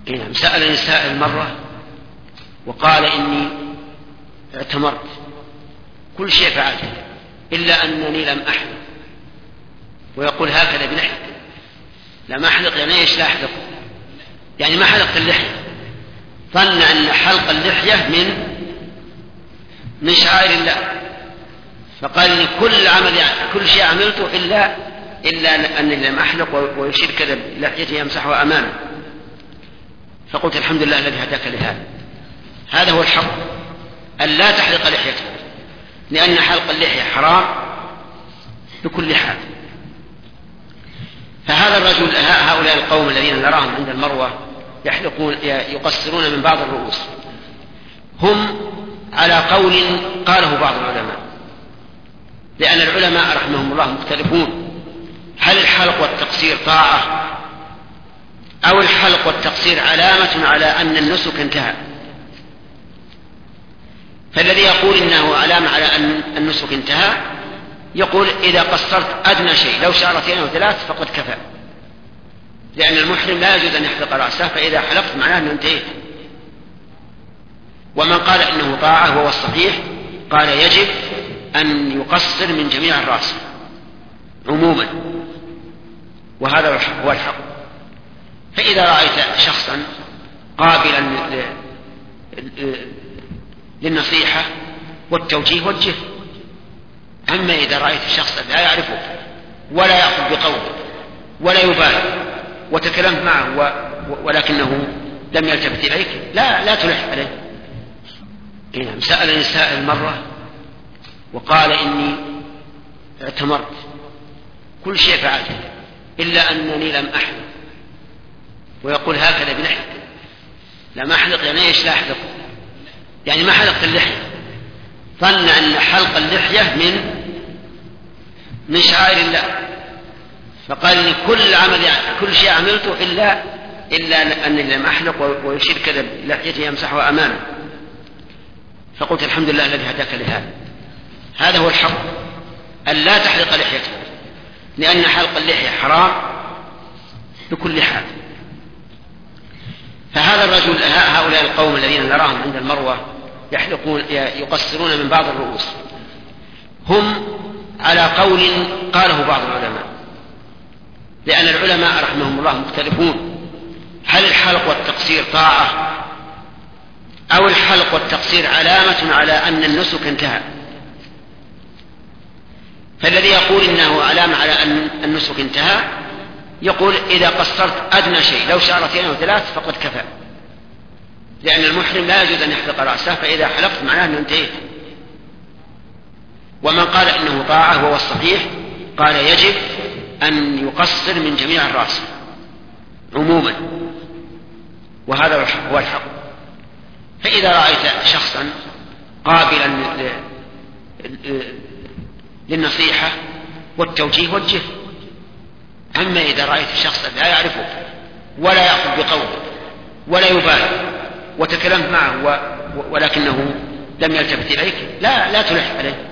نعم. سألني سائل مرة وقال إني اعتمرت كل شيء فعلته إلا أنني لم أحلق، ويقول هكذا بلحية. لم أحلق يعني إيش؟ لا أحلق يعني ما حلقت اللحية، ظن أن حلق اللحية من شعائر الله، فقال لي كل شيء عملته إلا أنني لم أحلق، ويشير كذا بلحيته يمسحها أمامه. فقلت الحمد لله الذي هداك لهذا. هذا هو الحق، أن لا تحلق لحيتك، لأن حلق اللحية حرام بكل حال. فهذا الرجل، هؤلاء القوم الذين نراهم عند المروة يقصرون من بعض الرؤوس، هم على قول قاله بعض العلماء، لأن العلماء رحمهم الله مختلفون، هل الحلق والتقصير طاعة أو الحلق والتقصير علامة على أن النسك انتهى؟ فالذي يقول إنه علامة على أن النسك انتهى يقول إذا قصرت أدنى شيء لو شعرتين أو ثلاث فقد كفى، لأن المحرم لا يجوز أن يحلق رأسه، فإذا حلقت معناه أنه انتهيت. ومن قال إنه طاعة وهو الصحيح قال يجب أن يقصر من جميع الرأس عموما، وهذا هو الحق. فإذا رأيت شخصا قابلا للنصيحة والتوجيه وجهه، أما إذا رأيت شخصا لا يعرفه ولا يأخذ بقوله ولا يبالي وتكلمت معه ولكنه لم يلتفت إليك لا تلح عليه. نعم. سألني سائل مرة وقال إني اعتمرت كل شيء فعلته إلا أنني لم أحلق، ويقول هكذا بلحية. لم أحلق يعني إيش؟ لا أحلق يعني ما حلقت اللحية، ظن أن حلق اللحية من شعائر الله، فقال لي كل شيء عملته إلا أنني لم أحلق، ويشير كذا بلحيته يمسحها أمامه. فقلت الحمد لله الذي هداك لهذا. هذا هو الحق، أن لا تحلق لحيتك، لأن حلق اللحية حرام بكل حال. فهذا الرجل، هؤلاء القوم الذين نراهم عند المروة يقصرون من بعض الرؤوس، هم على قول قاله بعض العلماء، لأن العلماء رحمهم الله مختلفون، هل الحلق والتقصير طاعة أو الحلق والتقصير علامة على أن النسك انتهى؟ فالذي يقول إنه علامة على أن النسك انتهى يقول إذا قصرت أدنى شيء لو شعرتين أو ثلاث فقد كفى، لأن المحرم لا يجوز أن يحلق رأسه، فإذا حلقت معناه أنه انتهيت. ومن قال إنه طاعة وهو الصحيح قال يجب أن يقصر من جميع الرأس عموما، وهذا هو الحق. فإذا رأيت شخصا قابلا للنصيحة والتوجيه وجهه، أما إذا رأيت شخصا لا يعرفه ولا يأخذ بقوله ولا يبالي وتكلمت معه ولكنه لم يلتفت إليك لا تلح عليه.